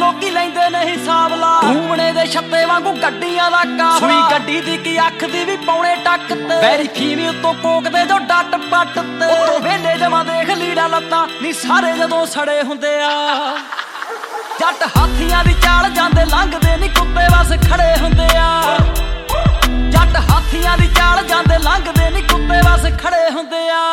ਲੋਕੀ ਲੈਂਦੇ ਨੇ ਹਿਸਾਬ ਲਾ ਘੂਮਣੇ ਦੇ ਛੱਤੇ ਵਾਂਗੂ ਗੱਡੀਆਂ ਦਾ ਕਾਫਲਾ ਸੂਈ ਗੱਡੀ ਦੀ ਕੀ ਅੱਖ ਦੀ ਵੀ ਪੌਣੇ ਟੱਕ ਤੇ ਵੈਰੀ ਫੀਮੇ ਉੱਤੋਂ ਕੋਕਦੇ ਜੋ ਡੱਟ ਪੱਟ ਤੇ ਉਤੋਂ ਵੇਲੇ ਜਮਾ ਦੇਖ ਲੀੜਾ ਲੱਤਾਂ ਨੀ ਸਾਰੇ ਜਦੋਂ ਸੜੇ ਹੁੰਦੇ ਆ ਜੱਟ ਹਾਥੀਆਂ ਦੀ ਚਾਲ ਜਾਂਦੇ ਲੰਘਦੇ ਨੀ ਕੁੱਤੇ ਬਸ ਖੜੇ ਹੁੰਦੇ ਆ ਜੱਟ ਹਾਥੀਆਂ ਦੀ ਚਾਲ ਜਾਂਦੇ ਲੰਘਦੇ ਨੀ ਕੁੱਤੇ ਬਸ ਖੜੇ ਹੁੰਦੇ ਆ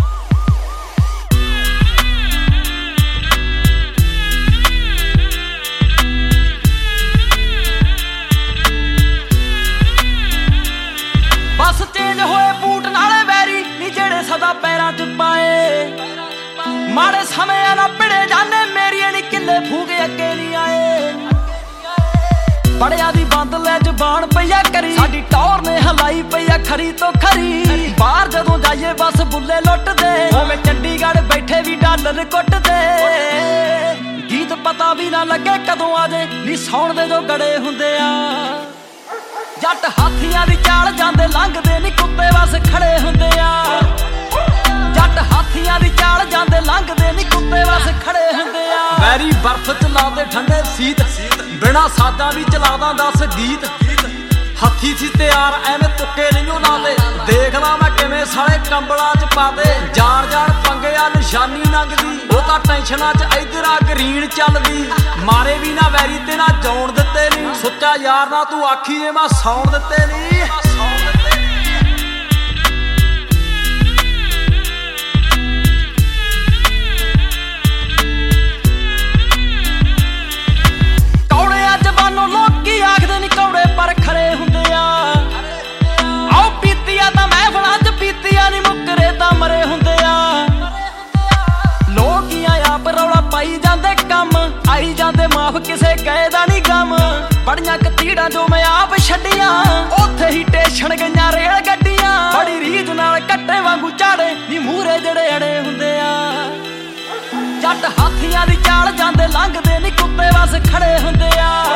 ਬਸ ਚੇਂਜ ਹੋਏ ਬੂਟ ਨਾਲੇ ਵੈਰੀ ਨੀ ਜਿਹੜੇ ਸਦਾ ਪੈਰਾਂ 'ਚ ਪਾਏ ਮਾੜੇ ਸਮਿਆਂ ਨਾਲ ਭਿੜੇ ਜਾਣੇ ਮੇਰੀਏ ਨੀ ਕਿੱਲੇ ਫੂਕੇ ਅੱਗੇ ਨੀ ਆਏ ਬੜਿਆਂ ਦੀ ਬੰਦ ਲੈ ਜ਼ਬਾਨ ਪਈਆ ਕਰੀ ਸਾਡੀ ਟੌਰ ਨੇ ਹਲਾਈ ਪਈਆ ਖਰੀ ਤੋਂ ਖਰੀ ਬਾਹਰ ਜਦੋਂ ਜਾਈਏ ਬਸ ਬੁੱਲੇ ਲੁੱਟਦੇ ਉਵੇਂ ਚੰਡੀਗੜ੍ਹ ਬੈਠੇ ਵੀ ਡਾਲਰ ਕੁੱਟਦੇ ਗੀਤ ਪਤਾ ਵੀ ਨਾ ਲੱਗੇ ਕਦੋਂ ਆ ਜੇ ਨੀ ਸੌਣ ਦੇ ਜੋ ਗੜੇ ਹੁੰਦੇ ਆ ਜੱਟ ਹਾਥੀਆਂ ਦੀ ਚਾਲ ਜਾਂਦੇ ਲੰਘਦੇ ਨੀ ਕੁੱਤੇ ਬਸ ਖੜੇ ਹੁੰਦੇ ਆ ਜੱਟ ਹਾਥੀਆਂ ਦੀ ਚਾਲ ਜਾਂਦੇ ਲੰਘਦੇ ਨੀ ਕੁੱਤੇ ਬਸ ਖੜੇ ਹੁੰਦੇ ਆ ਵੈਰੀ ਬਰਫ਼ ਚ ਲਾਉਂਦੇ ਠੰਡੇ ਸੀਤ ਬਿਨਾ ਸਾਦਾ ਵੀ ਚਲਾਦਾ 10 ਗੀਤ ਹੱਥੀ ਸੀ ਤਿਆਰ ਐਵੇਂ ਤੁੱਕੇ ਨਹੀਂ ਲਾਦੇ ਦੇਖਦਾ ਮੈਂ ਕਿਵੇਂ ਸਾਲੇ ਕੰਬਲਾਂ ਚ ਪਾਦੇ ਜਾਣ ਜਾਣ ਪੰਗੇ ਆ ਨਿਸ਼ਾਨੀ ਲੰਘਦੀ ਉਹ ਤਾਂ ਟੈਨਸ਼ਨਾਂ ਚ ਇਧਰ ਆ ਗਰੀਨ ਚੱਲਦੀ ਮਾਰੇ ਵੀ ਨਾ ਵੈਰੀ ਤੇ ਨਾ ਜਾਉਣ ਦਿੱਤੇ ਨਹੀਂ ਸੁੱਚਾ ਯਾਰ ਨਾ ਤੂੰ ਆਖੀ ਜੇ ਮੈਂ ਸੌਣ ਦਿੱਤੇ ਨਹੀਂ ਲੋਕੀ ਆਖਦੇ ਨੀ ਕੌੜੇ ਪਰ ਖਰੇ ਹੁੰਦੇ ਆ ਆਓ ਪੀਤੀਆ ਤਾਂ ਮਹਿਫਲਾਂ 'ਚ ਪੀਤੀਆ ਨੀ ਮੁੱਕਰੇ ਤਾਂ ਮਰੇ ਹੁੰਦੇ ਆ ਲੋਕੀਆਂ ਆਪ ਰੌਲਾ ਪਾਈ ਜਾਂਦੇ ਕੰਮ ਆਈ ਜਾਂਦੇ ਮਾਫ ਕਿਸੇ ਗਏ ਦਾ ਨੀ ਗਮ ਬੜੀਆਂ ਕਤੀੜਾਂ ਜੋ ਮੈਂ ਆਪ ਛੱਡੀਆਂ ਉੱਥੇ ਹੀ ਟੇਸ਼ਨ ਗਈਆਂ ਰੇਲ ਗੱਡੀਆਂ ਬੜੀ ਰੀਝ ਨਾਲ ਕੱਟੇ ਵਾਂਗੂ ਝਾੜੇ ਨੀ ਮੂਹਰੇ ਜਿਹੜੇ ਅੜੇ ਹੁੰਦੇ ਆ ਜੱਟ ਹਾਥੀਆਂ ਦੀ ਚਾਲ ਜਾਂਦੇ ਲੰਘਦੇ ਨੀ ਕੁੱਤੇ ਬਸ ਖੜੇ ਹੁੰਦੇ ਆ